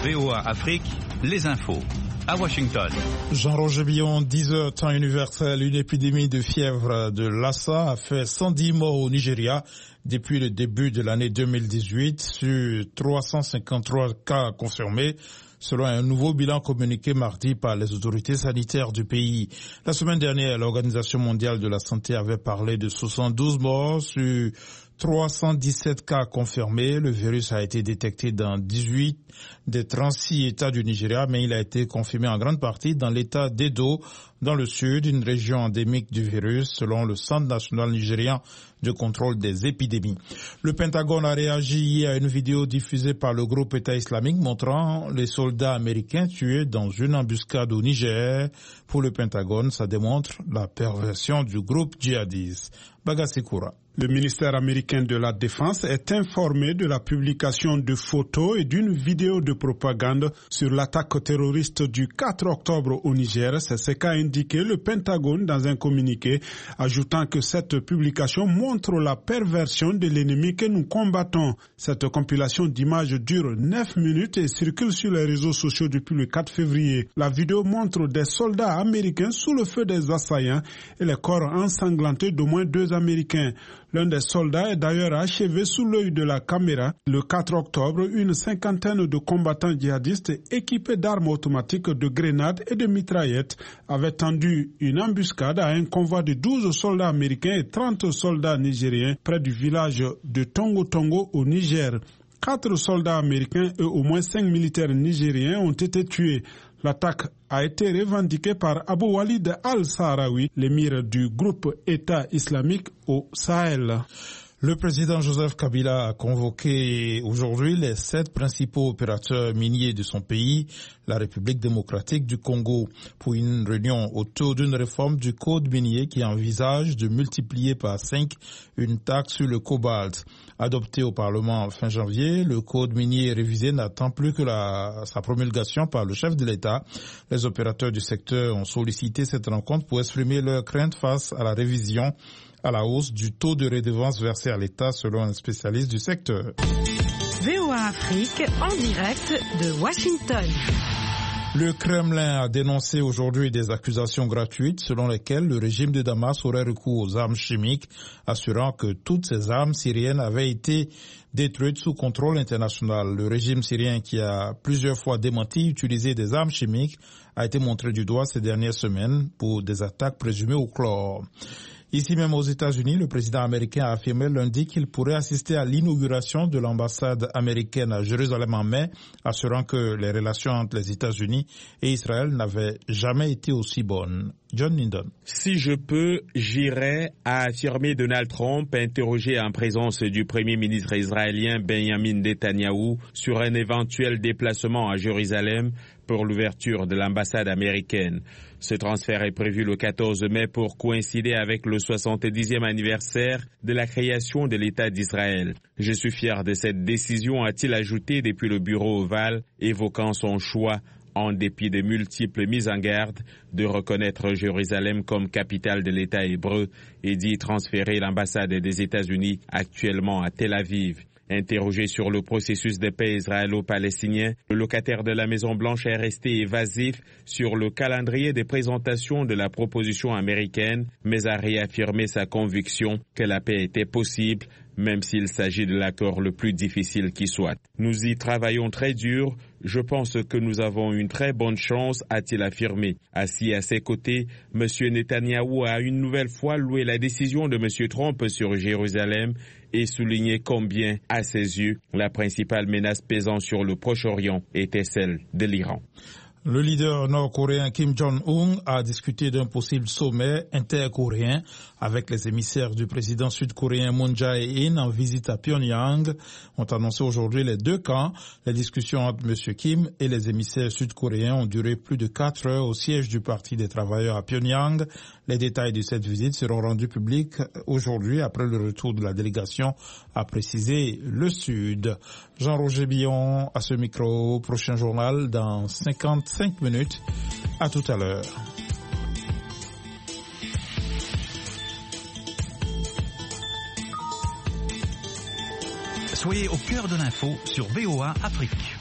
VOA Afrique, les infos. À Washington. Jean-Roger Billon, 10h, temps universel. Une épidémie de fièvre de Lassa a fait 110 morts au Nigeria depuis le début de l'année 2018 sur 353 cas confirmés, selon un nouveau bilan communiqué mardi par les autorités sanitaires du pays. La semaine dernière, l'Organisation mondiale de la santé avait parlé de 72 morts sur 317 cas confirmés. Le virus a été détecté dans 18 des 36 États du Nigeria, mais il a été confirmé en grande partie dans l'État d'Edo, dans le sud, une région endémique du virus, selon le Centre national nigérian de contrôle des épidémies. Le Pentagone a réagi à une vidéo diffusée par le groupe État islamique montrant les soldats américains tués dans une embuscade au Niger. Pour le Pentagone, ça démontre la perversion du groupe djihadiste. Bagassikoura. Le ministère américain de la Défense est informé de la publication de photos et d'une vidéo de propagande sur l'attaque terroriste du 4 octobre au Niger. C'est ce qu'a indiqué le Pentagone dans un communiqué, ajoutant que cette publication montre la perversion de l'ennemi que nous combattons. Cette compilation d'images dure 9 minutes et circule sur les réseaux sociaux depuis le 4 février. La vidéo montre des soldats américains sous le feu des assaillants et les corps ensanglantés d'au moins 2 Américains. L'un des soldats est d'ailleurs achevé sous l'œil de la caméra. Le 4 octobre, une cinquantaine de combattants djihadistes équipés d'armes automatiques, de grenades et de mitraillettes avaient tendu une embuscade à un convoi de 12 soldats américains et 30 soldats nigériens près du village de Tongo Tongo au Niger. 4 soldats américains et au moins 5 militaires nigériens ont été tués. L'attaque a été revendiquée par Abu Walid al-Sahraoui, l'émir du groupe État islamique au Sahel. Le président Joseph Kabila a convoqué aujourd'hui les 7 principaux opérateurs miniers de son pays, la République démocratique du Congo, pour une réunion autour d'une réforme du code minier qui envisage de multiplier par 5 une taxe sur le cobalt. Adopté au Parlement fin janvier, le code minier révisé n'attend plus que sa promulgation par le chef de l'État. Les opérateurs du secteur ont sollicité cette rencontre pour exprimer leurs craintes face à la révision à la hausse du taux de redevance versé à l'État, selon un spécialiste du secteur. VOA Afrique, en direct de Washington. Le Kremlin a dénoncé aujourd'hui des accusations gratuites selon lesquelles le régime de Damas aurait recours aux armes chimiques, assurant que toutes ces armes syriennes avaient été détruites sous contrôle international. Le régime syrien, qui a plusieurs fois démenti utiliser des armes chimiques, a été montré du doigt ces dernières semaines pour des attaques présumées au chlore. Ici même aux États-Unis, le président américain a affirmé lundi qu'il pourrait assister à l'inauguration de l'ambassade américaine à Jérusalem en mai, assurant que les relations entre les États-Unis et Israël n'avaient jamais été aussi bonnes. John Lyndon. Si je peux, j'irai, a affirmé Donald Trump, interrogé en présence du premier ministre israélien Benjamin Netanyahou sur un éventuel déplacement à Jérusalem pour l'ouverture de l'ambassade américaine. Ce transfert est prévu le 14 mai pour coïncider avec le 70e anniversaire de la création de l'État d'Israël. Je suis fier de cette décision, a-t-il ajouté depuis le bureau ovale, évoquant son choix, en dépit de multiples mises en garde, de reconnaître Jérusalem comme capitale de l'État hébreu et d'y transférer l'ambassade des États-Unis actuellement à Tel Aviv. Interrogé sur le processus de paix israélo-palestinien, le locataire de la Maison-Blanche est resté évasif sur le calendrier de présentation de la proposition américaine, mais a réaffirmé sa conviction que la paix était possible, même s'il s'agit de l'accord le plus difficile qui soit. Nous y travaillons très dur. Je pense que nous avons une très bonne chance, a-t-il affirmé. Assis à ses côtés, M. Netanyahou a une nouvelle fois loué la décision de M. Trump sur Jérusalem et souligné combien, à ses yeux, la principale menace pesant sur le Proche-Orient était celle de l'Iran. Le leader nord-coréen Kim Jong-un a discuté d'un possible sommet intercoréen avec les émissaires du président sud-coréen Moon Jae-in en visite à Pyongyang. Ont annoncé aujourd'hui les 2 camps. Les discussions entre M. Kim et les émissaires sud-coréens ont duré plus de 4 heures au siège du Parti des travailleurs à Pyongyang. Les détails de cette visite seront rendus publics aujourd'hui après le retour de la délégation, a précisé le Sud. Jean-Roger Billon à ce micro. Prochain journal dans 55 minutes. À tout à l'heure. Soyez au cœur de l'info sur VOA Afrique.